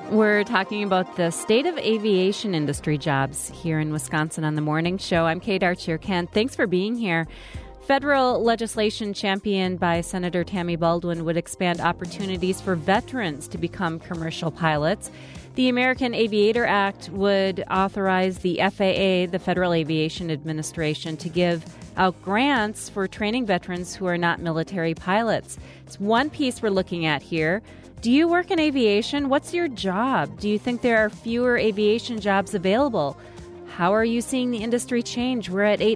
We're talking about the state of aviation industry jobs here in Wisconsin on the Morning Show. I'm Kate Archer-Kent. Thanks for being here. Federal legislation championed by Senator Tammy Baldwin would expand opportunities for veterans to become commercial pilots. The American Aviator Act would authorize the FAA, the Federal Aviation Administration, to give out grants for training veterans who are not military pilots. It's one piece we're looking at here. Do you work in aviation? What's your job? Do you think there are fewer aviation jobs available? How are you seeing the industry change? We're at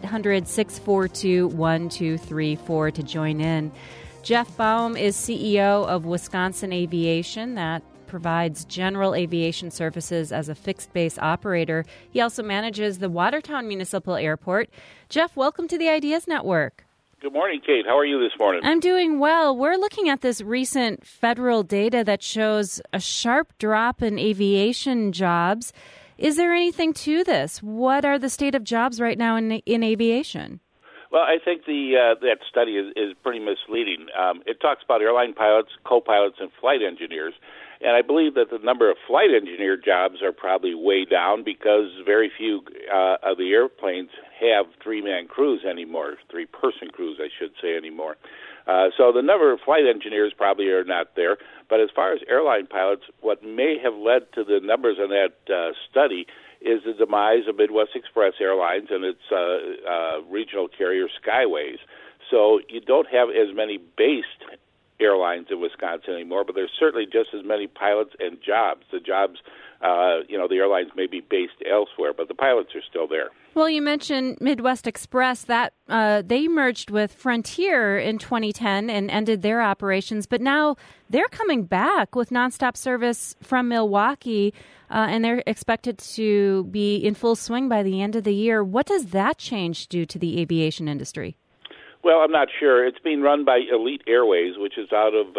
800-642-1234 to join in. Jeff Baum is CEO of Wisconsin Aviation, that provides general aviation services as a fixed-base operator. He also manages the Watertown Municipal Airport. Jeff, welcome to the Ideas Network. Good morning, Kate. How are you this morning? I'm doing well. We're looking at this recent federal data that shows a sharp drop in aviation jobs. Is there anything to this? What are the state of jobs right now in aviation? Well, I think that study is pretty misleading. It talks about airline pilots, co-pilots, and flight engineers. And I believe that the number of flight engineer jobs are probably way down because very few of the airplanes have three-man crews anymore, three-person crews, I should say, anymore. So the number of flight engineers probably are not there. But as far as airline pilots, what may have led to the numbers in that study is the demise of Midwest Express Airlines and its regional carrier Skyways. So you don't have as many based airlines in Wisconsin anymore, but there's certainly just as many pilots and jobs. The jobs, the airlines may be based elsewhere, but the pilots are still there. Well, you mentioned Midwest Express. That they merged with Frontier in 2010 and ended their operations, but now they're coming back with nonstop service from Milwaukee, and they're expected to be in full swing by the end of the year. What does that change do to the aviation industry? Well, I'm not sure. It's being run by Elite Airways, which is out of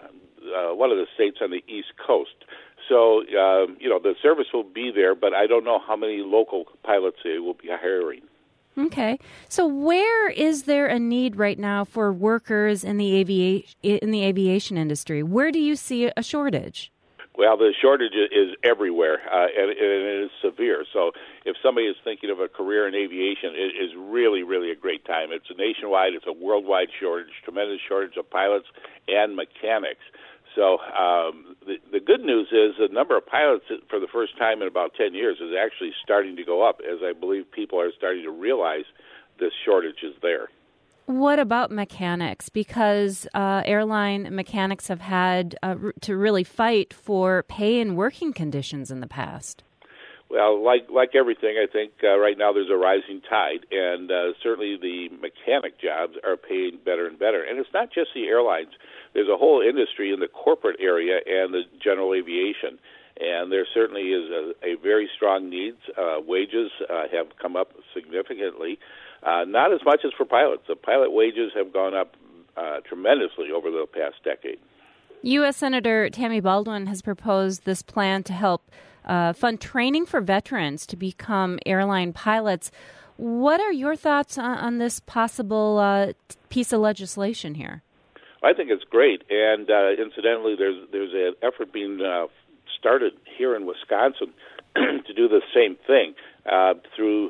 one of the states on the East Coast. So, the service will be there, but I don't know how many local pilots they will be hiring. Okay. So where is there a need right now for workers in the aviation industry? Where do you see a shortage? Well, the shortage is everywhere, and it is severe. So if somebody is thinking of a career in aviation, it is really, really a great time. It's a nationwide, it's a worldwide shortage, tremendous shortage of pilots and mechanics. So the good news is the number of pilots for the first time in about 10 years is actually starting to go up, as I believe people are starting to realize this shortage is there. What about mechanics? Because airline mechanics have had to really fight for pay and working conditions in the past. Well, like everything, I think right now there's a rising tide, and certainly the mechanic jobs are paying better and better. And it's not just the airlines. There's a whole industry in the corporate area and the general aviation, and there certainly is a very strong needs. Wages have come up significantly. Not as much as for pilots. The pilot wages have gone up tremendously over the past decade. U.S. Senator Tammy Baldwin has proposed this plan to help fund training for veterans to become airline pilots. What are your thoughts on this possible piece of legislation here? I think it's great, and incidentally, there's an effort being started here in Wisconsin to do the same thing through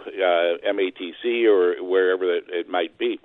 MATC or wherever it might be.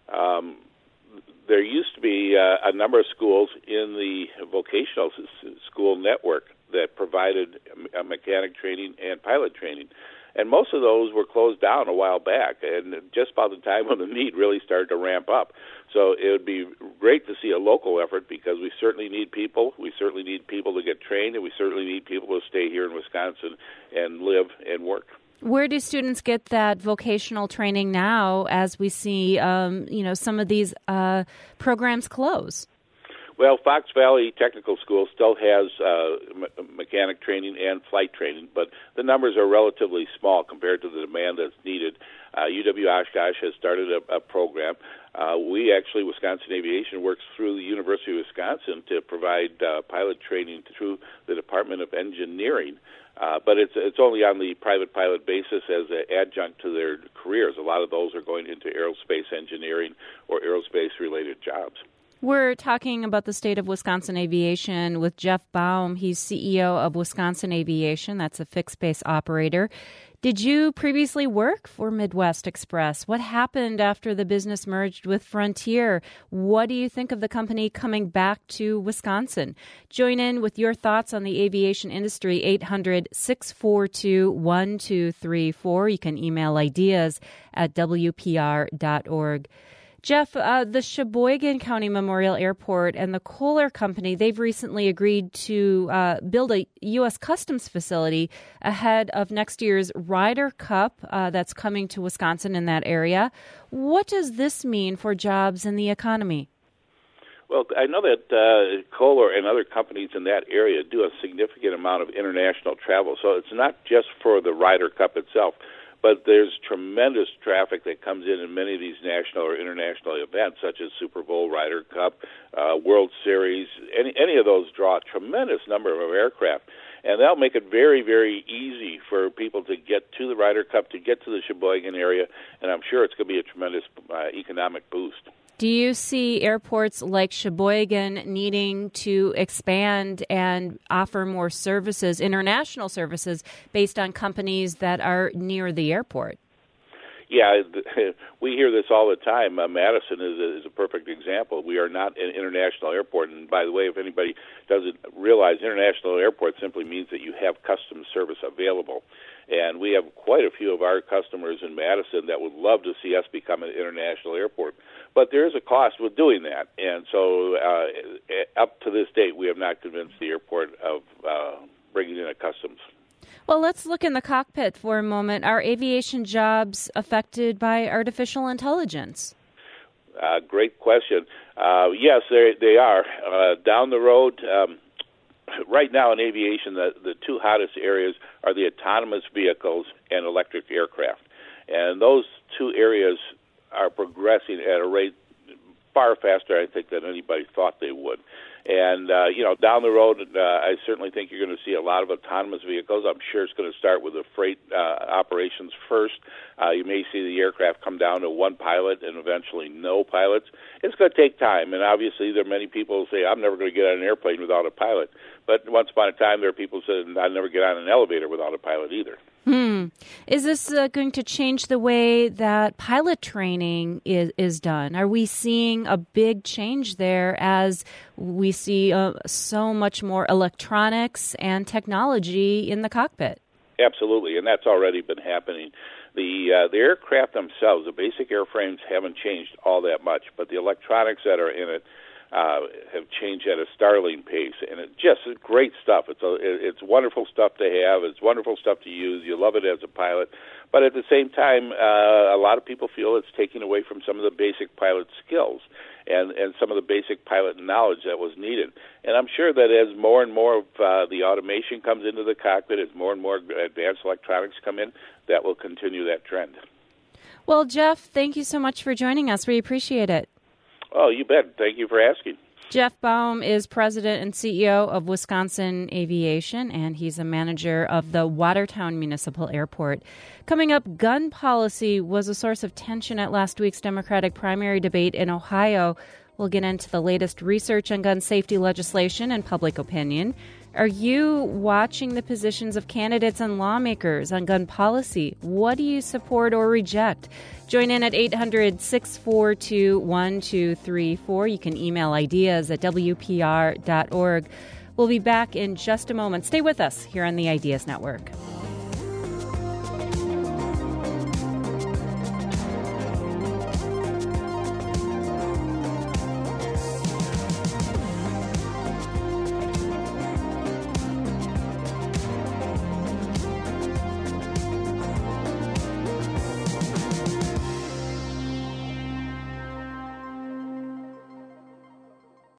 There used to be a number of schools in the vocational school network that provided mechanic training and pilot training. And most of those were closed down a while back, and just about the time when the need really started to ramp up. So it would be great to see a local effort because we certainly need people. We certainly need people to get trained, and we certainly need people to stay here in Wisconsin and live and work. Where do students get that vocational training now as we see, some of these programs close? Well, Fox Valley Technical School still has mechanic training and flight training, but the numbers are relatively small compared to the demand that's needed. UW-Oshkosh has started a program. Wisconsin Aviation works through the University of Wisconsin to provide pilot training through the Department of Engineering. But it's only on the private pilot basis as an adjunct to their careers. A lot of those are going into aerospace engineering or aerospace-related jobs. We're talking about the state of Wisconsin aviation with Jeff Baum. He's CEO of Wisconsin Aviation. That's a fixed-base operator. Did you previously work for Midwest Express? What happened after the business merged with Frontier? What do you think of the company coming back to Wisconsin? Join in with your thoughts on the aviation industry, 800-642-1234. You can email ideas at WPR.org. Jeff, the Sheboygan County Memorial Airport and the Kohler Company, they've recently agreed to build a U.S. Customs facility ahead of next year's Ryder Cup that's coming to Wisconsin in that area. What does this mean for jobs and the economy? Well, I know that Kohler and other companies in that area do a significant amount of international travel, so it's not just for the Ryder Cup itself. But there's tremendous traffic that comes in many of these national or international events, such as Super Bowl, Ryder Cup, World Series. Any of those draw a tremendous number of aircraft. And that'll make it very, very easy for people to get to the Ryder Cup, to get to the Sheboygan area, and I'm sure it's going to be a tremendous economic boost. Do you see airports like Sheboygan needing to expand and offer more services, international services, based on companies that are near the airport? Yeah, we hear this all the time. Madison is a perfect example. We are not an international airport. And by the way, if anybody doesn't realize, international airport simply means that you have customs service available. And we have quite a few of our customers in Madison that would love to see us become an international airport. But there is a cost with doing that. And so up to this date, we have not convinced the airport of bringing in a customs. Well, let's look in the cockpit for a moment. Are aviation jobs affected by artificial intelligence? Great question. Yes, they are. Down the road, right now in aviation, the two hottest areas are the autonomous vehicles and electric aircraft. And those two areas are progressing at a rate far faster, I think, than anybody thought they would. And, down the road, I certainly think you're going to see a lot of autonomous vehicles. I'm sure it's going to start with the freight operations first. You may see the aircraft come down to one pilot and eventually no pilots. It's going to take time, and obviously there are many people who say, I'm never going to get on an airplane without a pilot. But once upon a time, there are people who said, I'd never get on an elevator without a pilot either. Is this going to change the way that pilot training is done? Are we seeing a big change there as we see so much more electronics and technology in the cockpit? Absolutely, and that's already been happening. The aircraft themselves, the basic airframes, haven't changed all that much, but the electronics that are in it have changed at a startling pace, and it's just great stuff. It's wonderful stuff to have. It's wonderful stuff to use. You love it as a pilot, but at the same time, a lot of people feel it's taking away from some of the basic pilot skills and some of the basic pilot knowledge that was needed. And I'm sure that as more and more of the automation comes into the cockpit, as more and more advanced electronics come in, that will continue that trend. Well, Jeff, thank you so much for joining us. We appreciate it. Oh, you bet. Thank you for asking. Jeff Baum is president and CEO of Wisconsin Aviation, and he's a manager of the Watertown Municipal Airport. Coming up, gun policy was a source of tension at last week's Democratic primary debate in Ohio. We'll get into the latest research on gun safety legislation and public opinion. Are you watching the positions of candidates and lawmakers on gun policy? What do you support or reject? Join in at 800-642-1234. You can email ideas at WPR.org. We'll be back in just a moment. Stay with us here on the Ideas Network.